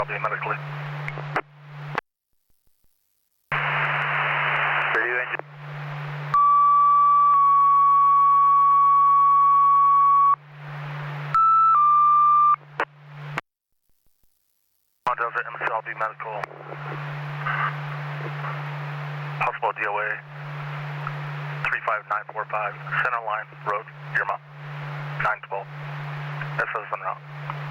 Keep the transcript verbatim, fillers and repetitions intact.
I'll be medically. Radio engine. Delta M S L B medical. Possible D O A three five nine four five, Center Line Road, Yerma, nine twelve. S S en route.